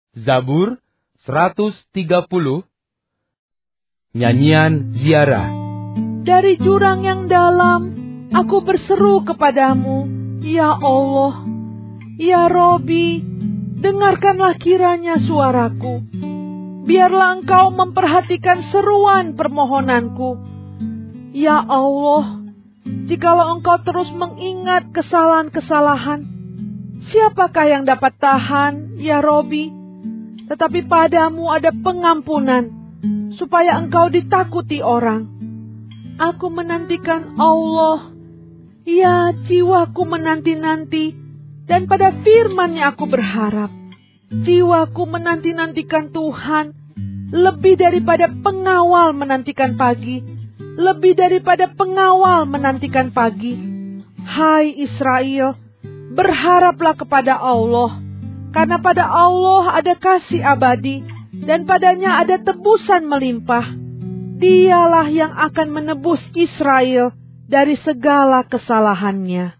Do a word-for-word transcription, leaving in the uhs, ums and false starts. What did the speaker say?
Zabur seratus tiga puluh. Nyanyian ziarah. Dari jurang yang dalam, aku berseru kepadamu, ya Allah. Ya Robi, dengarkanlah kiranya suaraku. Biarlah Engkau memperhatikan seruan permohonanku. Ya Allah, jikalau Engkau terus mengingat kesalahan-kesalahan, siapakah yang dapat tahan, ya Robi? Tetapi padamu ada pengampunan, supaya Engkau ditakuti orang. Aku menantikan Allah, ya jiwaku menanti-nanti, dan pada firman-Nya aku berharap. Jiwaku menanti-nantikan Tuhan, lebih daripada pengawal menantikan pagi, lebih daripada pengawal menantikan pagi. Hai Israel, berharaplah kepada Allah, karena pada Allah ada kasih abadi, dan padanya ada tebusan melimpah. Dialah yang akan menebus Israel dari segala kesalahannya.